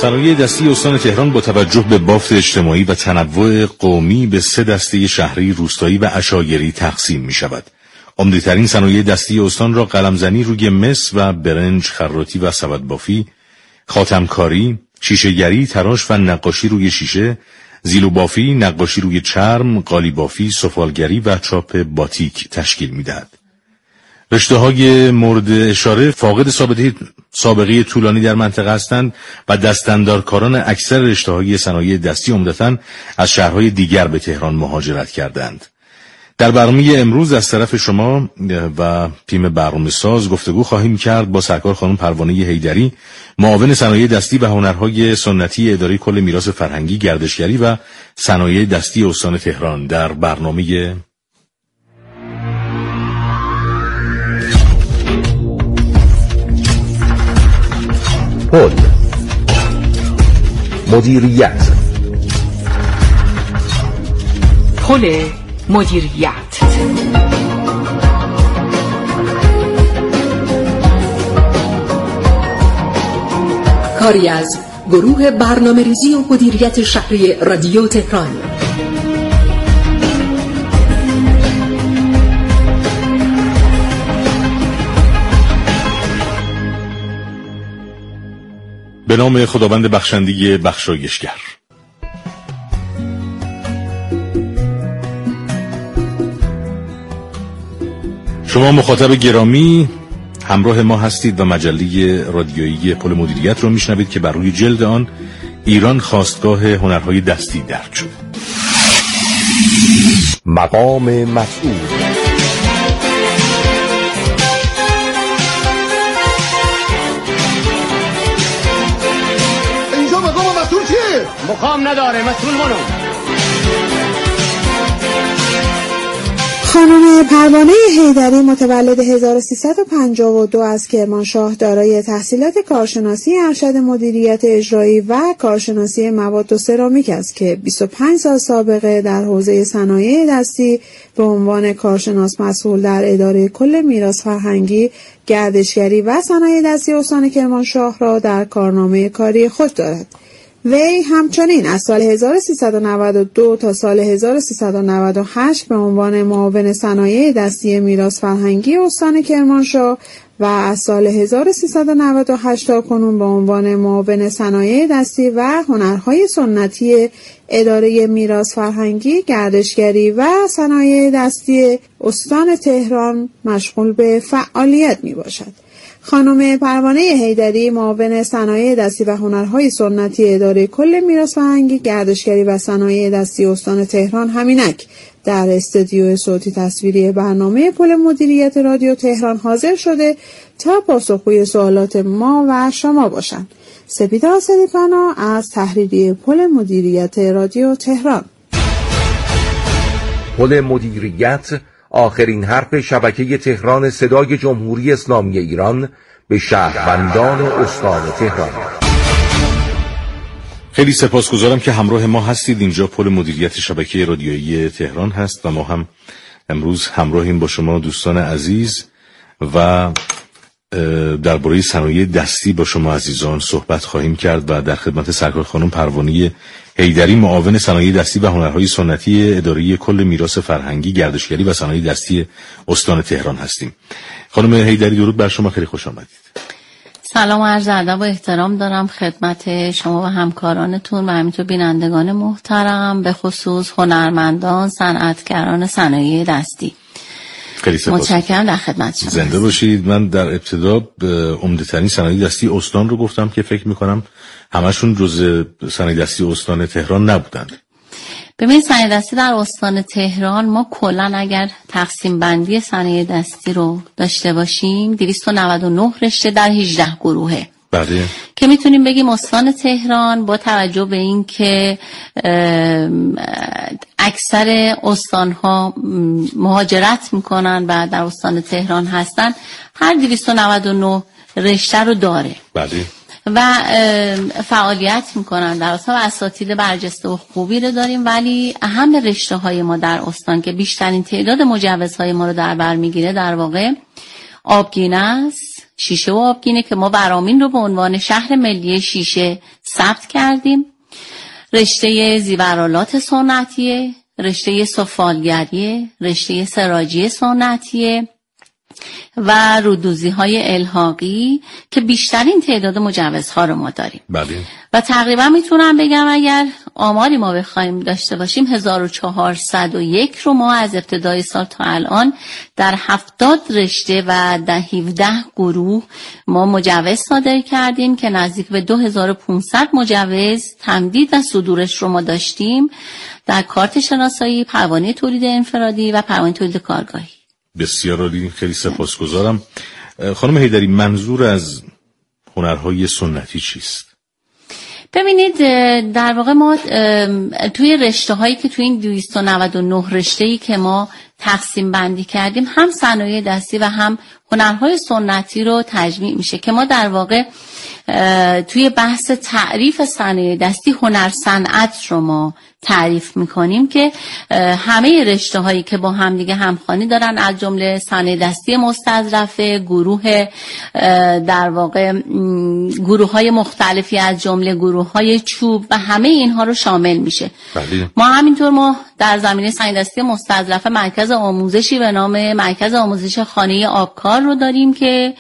صنایع دستی استان تهران با توجه به بافت اجتماعی و تنوع قومی به 3 دسته شهری، روستایی و عشایری تقسیم می شود. عمده‌ترین صنایع دستی استان را قلمزنی روی مس و برنج، خراطی و سبدبافی، خاتمکاری، شیشه‌گری، تراش و نقاشی روی شیشه، زیلوبافی، نقاشی روی چرم، قالیبافی، سفالگری و چاپ باتیک تشکیل می‌دهد. رشته‌های مورد اشاره فاقد سابقه طولانی در منطقه هستند و دستاندارکاران اکثر رشته‌های صنایع دستی عمدتاً از شهرهای دیگر به تهران مهاجرت کردند. در برنامه امروز از طرف شما و تیم برنامه‌ساز گفتگو خواهیم کرد با سرکار خانم پروانه حیدری، معاون صنایع دستی و هنرهای سنتی اداره کل میراث فرهنگی، گردشگری و صنایع دستی استان تهران در برنامه پل مدیریت. پل مدیریت. کاری از گروه برنامه‌ریزی و مدیریت شهری رادیو تهران. به نام خداوند بخشنده بخشایشگر. شما مخاطب گرامی همراه ما هستید و مجله رادیویی پل مدیریت رو میشنوید که بر روی جلد آن ایران خواستگاه هنرهای دستی درج شده. مقام مسئول. اینجا مقام مسئول کیه؟ مقام نداره، مسئول منو. خانم پروانه حیدری متولد 1352 از کرمانشاه، دارای تحصیلات کارشناسی ارشد مدیریت اجرایی و کارشناسی مواد و سرامیک است که 25 سال سابقه در حوزه صنایع دستی به عنوان کارشناس مسئول در اداره کل میراث فرهنگی، گردشگری و صنایع دستی استان کرمانشاه را در کارنامه کاری خود دارد. وی همچنین از سال 1392 تا سال 1398 به عنوان معاون صنایع دستی میراث فرهنگی استان کرمانشاه و از سال 1398 تا کنون به عنوان معاون صنایع دستی و هنرهای سنتی اداره میراث فرهنگی، گردشگری و صنایع دستی استان تهران مشغول به فعالیت می باشد. خانم پروانه حیدری معاون صنایع دستی و هنرهای سنتی اداره کل میراث فرهنگی، گردشگری و صنایع دستی استان تهران همینک در استودیو صوتی تصویری برنامه پل مدیریت رادیو تهران حاضر شده تا پاسخگوی سوالات ما و شما باشند. سپیده آسدی‌پناه از تحریریه پل مدیریت رادیو تهران. پل مدیریت، آخرین حرف شبکه تهران صدای جمهوری اسلامی ایران به شهروندان استان تهران. خیلی سپاسگزارم که همراه ما هستید. اینجا پل مدیریت شبکه رادیویی تهران هست و ما هم امروز همراهیم با شما دوستان عزیز و درباره صنایع دستی با شما عزیزان صحبت خواهیم کرد و در خدمت سرکار خانم پروانه حیدری، معاون صنایع دستی و هنرهای سنتی اداره کل میراث فرهنگی، گردشگری و صنایع دستی استان تهران هستیم. خانم حیدری درود بر شما، خیلی خوش آمدید. سلام و عرض ادب و احترام دارم خدمت شما و همکارانتون و همینطور بینندگان محترم، به خصوص هنرمندان، صنعتگران صنایع دستی. متشکرم، در خدمت شما. زنده باشید. من در ابتدا عمده‌ترین صنایع دستی استان رو گفتم که فکر می‌کنم همشون جزء صنایع دستی استان تهران نبودند. ببینید، صنایع دستی در استان تهران ما کلا اگر تقسیم بندی صنایع دستی رو داشته باشیم 299 رشته در 18 گروهه. بله. که میتونیم بگیم استان تهران با توجه به این که اکثر استانها مهاجرت میکنن و در استان تهران هستن، هر 299 رشته رو داره. بله. و فعالیت میکنن در استان و اساتید برجسته و خوبی رو داریم. ولی اهم رشته های ما در استان که بیشترین تعداد مجوزهای ما رو در بر میگیره در واقع آبگینه است، شیشه و آبگینه که ما برامین رو به عنوان شهر ملی شیشه ثبت کردیم. رشته زیورآلات سنتیه، رشته سفالگریه، رشته سراجی سنتیه و رودوزی‌های الحاقی که بیشترین تعداد مجوزها رو ما داریم. بله. و تقریبا میتونم بگم اگر آماری ما بخوایم داشته باشیم 1401 رو ما از ابتدای سال تا الان در 70 رشته و در 17 گروه ما مجوز صادر کردیم که نزدیک به 2500 مجوز تمدید و صدورش رو ما داشتیم در کارت شناسایی، پروانه تولید انفرادی و پروانه تولید کارگاهی. بسیار عالی، خیلی سپاسگزارم. خانم حیدری، منظور از هنرهای سنتی چیست؟ ببینید در واقع ما توی رشته هایی که توی این 299 رشته‌ای که ما تقسیم بندی کردیم هم صنایع دستی و هم هنرهای سنتی رو تجمیع میشه که ما در واقع توی بحث تعریف صنایع دستی هنر صنعت رو ما تعریف میکنیم که همه رشته هایی که با هم دیگه همخوانی دارن از جمله صنایع دستی مستظرفه، گروه در واقع گروه های مختلفی از جمله گروه های چوب و همه اینها رو شامل میشه. بله. ما همینطور ما در زمینه صنایع دستی مستظرفه مرکز آموزشی به نام مرکز آموزش خانه آبکار رو داریم که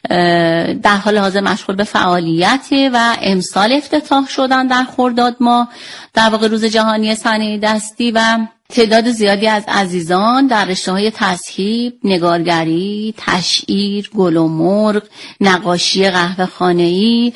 در حال حاضر مشغول به فعالیته و امسال افتتاح شدن در خرداد ماه در واقع روز جهانی صنایع دستی و تعداد زیادی از عزیزان در رشته‌های تذهیب، نگارگری، تشعیر، گل و مرغ، نقاشی قهوه‌خانه‌ای،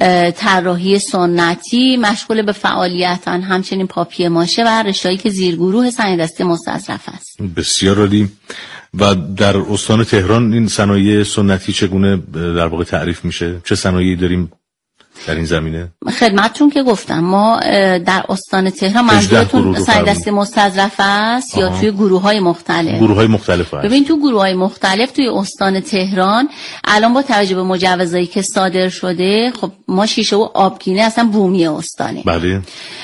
طراحی سنتی مشغول به فعالیتن، همچنین پاپیه ماشه و رشته‌هایی که زیرگروه صنایع دستی مستظرف است. بسیار عالی. و در استان تهران این صنایع سنتی چگونه در واقع تعریف میشه؟ چه صنایعی داریم در این زمینه؟ خدمتتون که گفتم ما در استان تهران منظورتون صنایع دستی مستظرف است یا توی گروه‌های مختلف؟ گروه‌های مختلف هست. ببین تو گروه‌های مختلف توی استان تهران الان با توجه به مجوزایی که صادر شده خب ما شیشه و آبگینه اصلا بومی استانه. بله.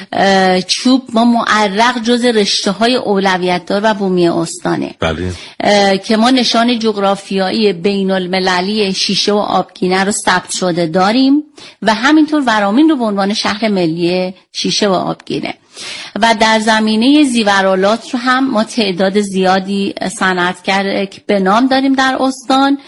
چوب ما معرق جز رشته‌های اولویت دار و بومی استانه. بله. که ما نشان جغرافیایی بین‌المللی شیشه و آبگینه رو ثبت شده داریم و همینطور ورامین رو به عنوان شهر ملی شیشه و آبگینه. و در زمینه زیورآلات رو هم ما تعداد زیادی صنعتگر به نام داریم در استان،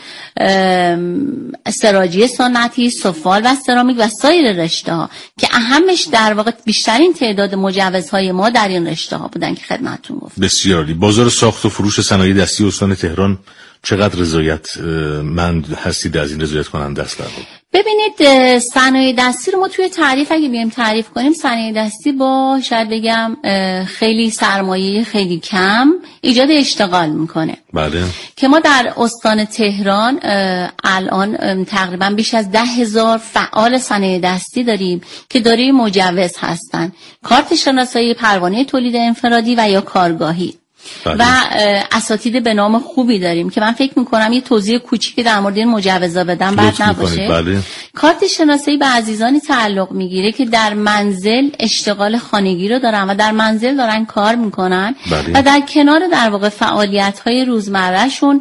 سراجی سنتی، سفال و سرامیک و سایر رشته ها که اهمش در واقع بیشترین تعداد مجوزهای ما در این رشته ها بودن که خدمتتون گفتم. بسیار عالی. بازار ساخت و فروش صنایع دستی استان تهران چقدر رضایتمند هستید از این رضایت کننده است؟ ببینید صنایع دستی رو ما توی تعریف اگه بیایم تعریف کنیم صنایع دستی با شاید بگم خیلی سرمایه خیلی کم ایجاد اشتغال میکنه. بله. که ما در استان تهران الان تقریبا بیش از 10,000 فعال صنایع دستی داریم که دارای مجوز هستن، کارت شناسایی، پروانه تولید انفرادی و یا کارگاهی. بله. و اساتید به نام خوبی داریم که من فکر میکنم یه توضیح کوچیکی در مورد این مجوزا بدم بد نباشه. بله. کارت شناسایی به عزیزانی تعلق میگیره که در منزل اشتغال خانگی رو دارن و در منزل دارن کار میکنن. بله. و در کنار در واقع فعالیت‌های روزمرهشون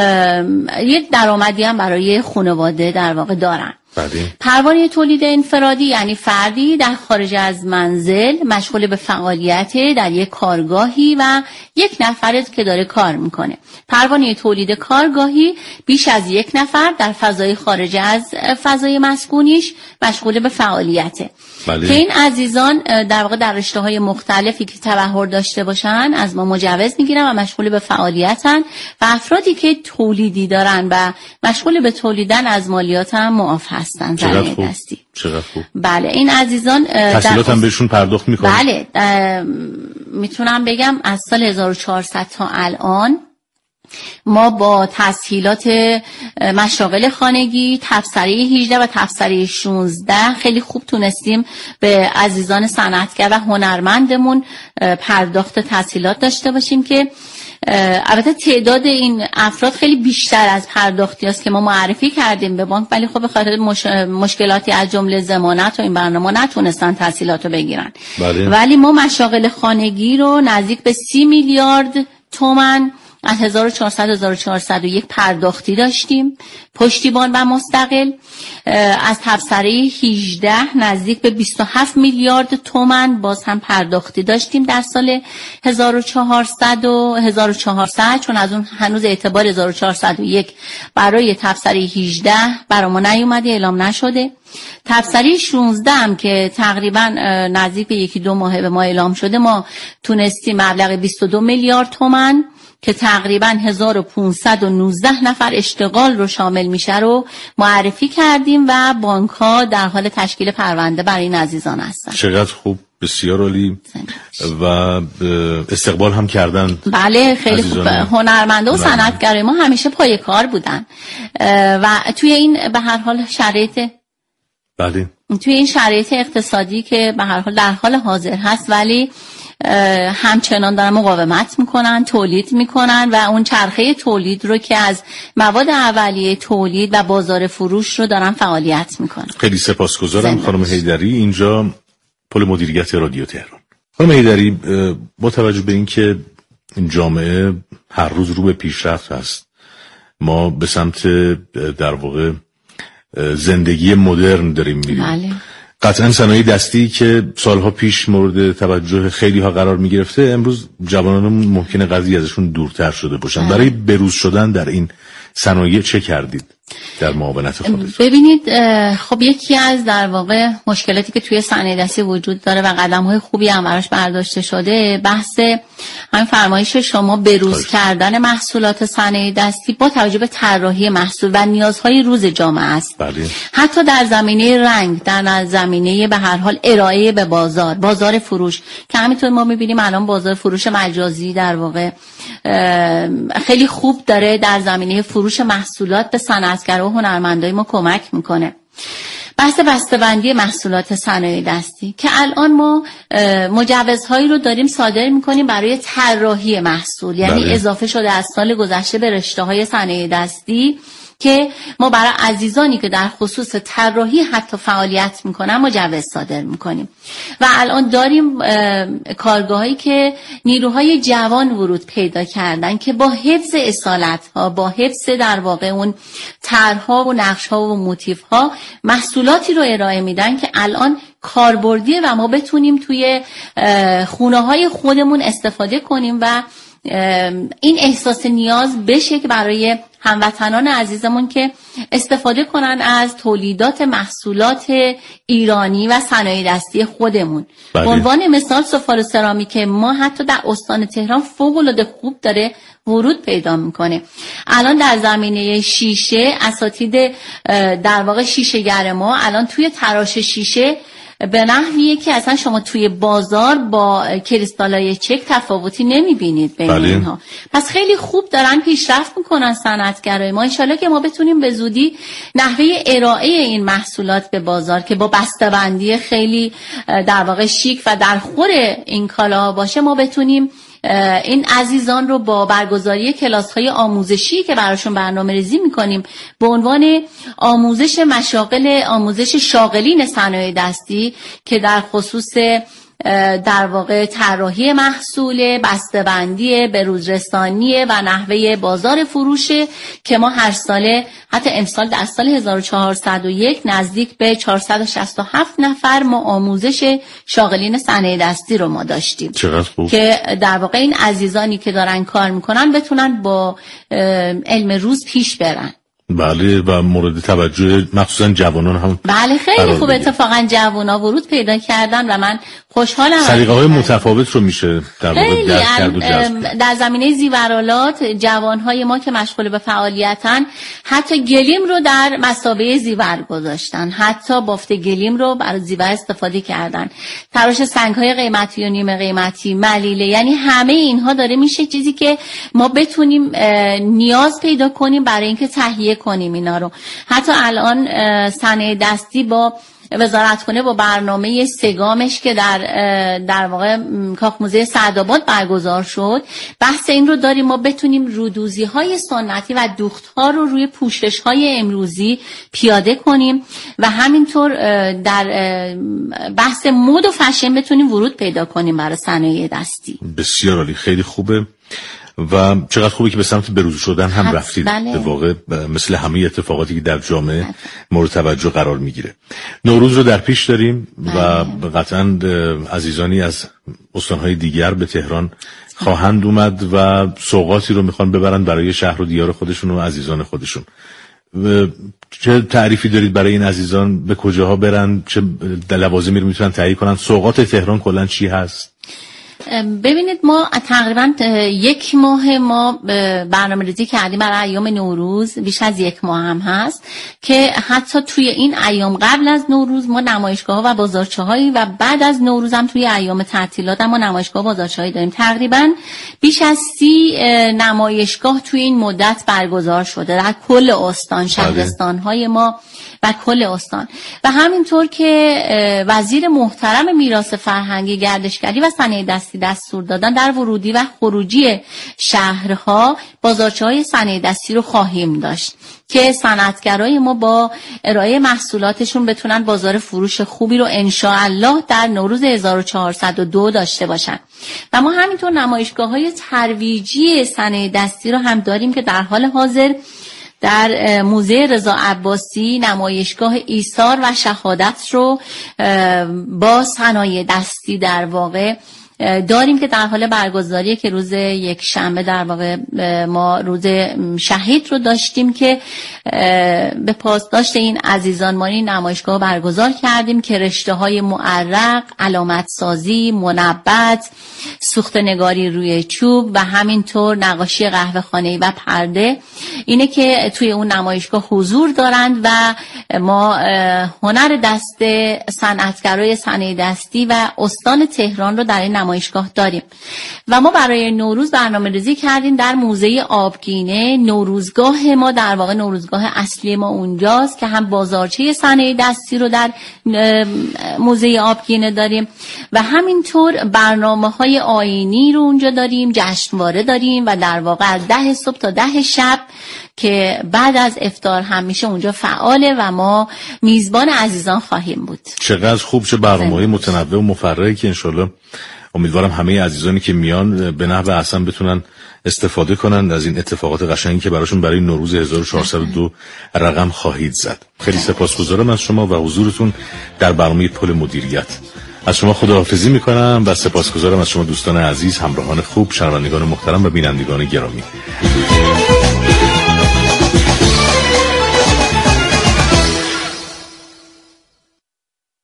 یک درآمدی هم برای خانواده در واقع دارن. بله. پروانه تولید انفرادی یعنی فردی در خارج از منزل مشغول به فعالیت در یک کارگاهی و یک نفر که داره کار میکنه. پروانه تولید کارگاهی بیش از یک نفر در فضای خارج از فضای مسکونیش مشغول به فعالیته. بله. که این عزیزان در واقع در رشته‌های مختلفی که تبحر داشته باشن از ما مجوز میگیرن و مشغول به فعالیتن و افرادی که تولیدی دارن و مشغول به تولیدن از مالیات هم معاف هستن. چقدر دستی. چقدر خوب. بله این عزیزان تحصیلات هم بهشون پرداخت میکنن. بله میتونم بگم از سال 1400 تا الان ما با تسهیلات مشاغل خانگی تبصره 18 و تبصره 16 خیلی خوب تونستیم به عزیزان صنعتگر و هنرمندمون پرداخت تسهیلات داشته باشیم که البته تعداد این افراد خیلی بیشتر از پرداختی است که ما معرفی کردیم به بانک، ولی خب به خاطر مشکلاتی از جمله ضمانت و این برنامه نتونستن تسهیلات رو بگیرن. بله. ولی ما مشاغل خانگی رو نزدیک به 30 میلیارد تومان از 1401 پرداختی داشتیم، پشتیبان و مستقل. از تبصره 18 نزدیک به 27 میلیارد تومان باز هم پرداختی داشتیم در سال 1400 چون از اون هنوز اعتبار 1401 برای تبصره 18 برای ما نیومده، اعلام نشده. تبصره 16 هم که تقریبا نزدیک به 1-2 ماه به ما اعلام شده، ما تونستیم مبلغ 22 میلیارد تومان که تقریبا 1519 نفر اشتغال رو شامل میشه رو معرفی کردیم و بانک ها در حال تشکیل پرونده برای این عزیزان هستن. چقدر خوب، بسیار عالی. و استقبال هم کردن. بله خیلی خوب. هنرمنده و صنعتگرای ما همیشه پای کار بودن و توی این به هر حال شرایط توی این شرایط اقتصادی که به هر حال در حال حاضر هست، ولی همچنان دارن مقاومت میکنن، تولید میکنن و اون چرخه تولید رو که از مواد اولیه تولید و بازار فروش رو دارن فعالیت میکنن. خیلی سپاسگزارم خانم حیدری. اینجا پل مدیریت رادیو تهران. خانم حیدری، با توجه به اینکه این جامعه هر روز رو به پیشرفت هست، ما به سمت در واقع زندگی مدرن داریم میریم. بله. قطعا صنایع دستی که سالها پیش مورد توجه خیلی ها قرار می گرفته، امروز جوانان ممکنه قضیه ازشون دورتر شده باشن. برای بروز شدن در این صنایع چه کردید در معاونت خودتون؟ ببینید، خب یکی از در واقع مشکلاتی که توی صنایع دستی وجود داره و قدم‌های خوبی هم براش برداشته شده، بحث همین فرمایش شما بروز کردن محصولات صنایع دستی با توجه به طراحی محصول و نیازهای روز جامعه است. بله. حتی در زمینه رنگ، در زمینه به هر حال ارائه به بازار فروش که همینطور ما می‌بینیم الان بازار فروش مجازی در واقع خیلی خوب داره در زمینه فروش محصولات به صنعتگرا و هنرمندای ما کمک میکنه. بحث بسته‌بندی محصولات صنایع دستی که الان ما مجوزهایی رو داریم صادر میکنیم برای طراحی محصول، یعنی اضافه شده از سال گذشته به رشته‌های صنایع دستی که ما برای عزیزانی که در خصوص طراحی حتی فعالیت میکنن مجوز صادر میکنیم و الان داریم کارگاهایی که نیروهای جوان ورود پیدا کردن که با حفظ اصالت ها، با حفظ در واقع اون طرح‌ها و نقش‌ها و موتیف‌ها محصولاتی رو ارائه میدن که الان کاربردیه و ما بتونیم توی خونه‌های خودمون استفاده کنیم و این احساس نیاز بشه که برای هموطنان عزیزمون که استفاده کنن از تولیدات محصولات ایرانی و صنایع دستی خودمون. به عنوان مثال سفال سرامیک ما حتی در استان تهران فوق‌العاده خوب داره ورود پیدا میکنه. الان در زمینه شیشه اساتید در واقع شیشه‌گر ما الان توی تراش شیشه به نحویه که اصلا شما توی بازار با کریستالای چک تفاوتی نمیبینید بین اینها. پس خیلی خوب دارن پیشرفت میکنن صنعتگرای ما. انشالله که ما بتونیم به زودی نحوه ارائه این محصولات به بازار که با بسته‌بندی خیلی در واقع شیک و در خور این کالا باشه، ما بتونیم این عزیزان رو با برگزاری کلاس‌های آموزشی که براشون برنامه‌ریزی می‌کنیم به عنوان آموزش شاغلین صنایع دستی که در خصوص در واقع طراحی محصول، بسته‌بندی، بروزرسانی و نحوه بازار فروش که ما هر ساله حتی امسال در سال 1401 نزدیک به 467 نفر ما آموزش شاغلین صنایع دستی رو ما داشتیم که در واقع این عزیزانی که دارن کار میکنن بتونن با علم روز پیش برن. بله، و مورد توجه مخصوصا جوانان هم. بله خیلی خوب، اتفاقا جوانان ورود پیدا کردن و من خوشحالم. سلیقه‌های متفاوت رو میشه در واقع درک کرد و جذب. در زمینه زیورآلات جوانهای ما که مشغول به فعالیتن حتی گلیم رو در مثابه زیور گذاشتن، حتی بافت گلیم رو برای زیور استفاده کردن، تراش سنگ‌های قیمتی و نیمه قیمتی، ملیله، یعنی همه اینها داره میشه چیزی که ما بتونیم نیاز پیدا کنیم برای اینکه تهیه کنیم اینا رو. حتی الان صنایع دستی با وزارتخونه با برنامه سگامش که در واقع کاخ موزه سعدآباد برگزار شد، بحث این رو داریم ما بتونیم رودوزی‌های سنتی و دوخت‌ها رو روی پوشش‌های امروزی پیاده کنیم و همینطور در بحث مد و فشن بتونیم ورود پیدا کنیم برای صنایع دستی. بسیار عالی، خیلی خوبه. و چقدر خوبه که به سمت بروز شدن هم رفتید. بله. به واقع مثل همه اتفاقاتی که در جامعه مورد توجه قرار میگیره. نوروز رو در پیش داریم و قطعاً عزیزانی از استانهای دیگر به تهران خواهند اومد و سوغاتی رو میخوان ببرن برای شهر و دیار خودشون و عزیزان خودشون. چه تعریفی دارید برای این عزیزان؟ به کجاها برن؟ چه لوازمی رو میتونن تهیه کنن؟ سوغات تهران کلا چی هست؟ ببینید ما تقریبا 1 ماه ما برنامه‌ریزی کردیم برای ایام نوروز، بیش از 1 ماه هم هست که حتی توی این ایام قبل از نوروز ما نمایشگاه‌ها و بازارچه‌هایی و بعد از نوروز هم توی ایام تعطیلات هم ما نمایشگاه و بازارچه‌هایی داریم. تقریبا بیش از 30 نمایشگاه توی این مدت برگزار شده در کل استان، شهرستان‌های ما و کل استان. و همینطور که وزیر محترم میراث فرهنگی، گردشگری و صنایع دستی دستور دادن در ورودی و خروجی شهرها بازارچه‌های صنایع دستی رو خواهیم داشت که صنعتگرای ما با ارائه محصولاتشون بتونن بازار فروش خوبی رو انشاءالله در نوروز 1402 داشته باشن. و ما همینطور نمایشگاه‌های ترویجی صنایع دستی رو هم داریم که در حال حاضر در موزه رضا عباسی نمایشگاه ایثار و شهادت رو با صنایع دستی در واقع داریم که در حال برگزاریه که روز یکشنبه در واقع ما روز شهید رو داشتیم که به پاسداشت این عزیزان ما این نمایشگاه برگزار کردیم که رشته‌های معرق، علامت سازی، منبت، سوخته نگاری روی چوب و همینطور نقاشی قهوه خانه‌ای و پرده اینه که توی اون نمایشگاه حضور دارند و ما هنر دست صنعتگرای صنایع دستی و استان تهران رو در این نمایشگاه داریم. و ما برای نوروز برنامه‌ریزی کردیم در موزه آبگینه. نوروزگاه ما در واقع نوروزگاه اصلی ما اونجاست که هم بازارچه صنایع دستی رو در موزه آبگینه داریم و همینطور برنامه‌های آیینی رو اونجا داریم، جشنواره داریم و در واقع از 10 صبح تا 10 شب که بعد از افطار هم میشه اونجا فعاله و ما میزبان عزیزان خواهیم بود. چقدر خوب، چه برنامه‌های متنوع و مفرحی که انشالله امیدوارم همه عزیزانی که میان به نحو احسن بتونن استفاده کنن از این اتفاقات قشنگی که براشون برای نوروز 1402 رقم خواهید زد. خیلی سپاسگزارم از شما و حضورتون در برنامه پل مدیریت. از شما خداحافظی میکنم و سپاسگزارم از شما دوستان عزیز، همراهان خوب، شنوندگان محترم و بینندگان گرامی.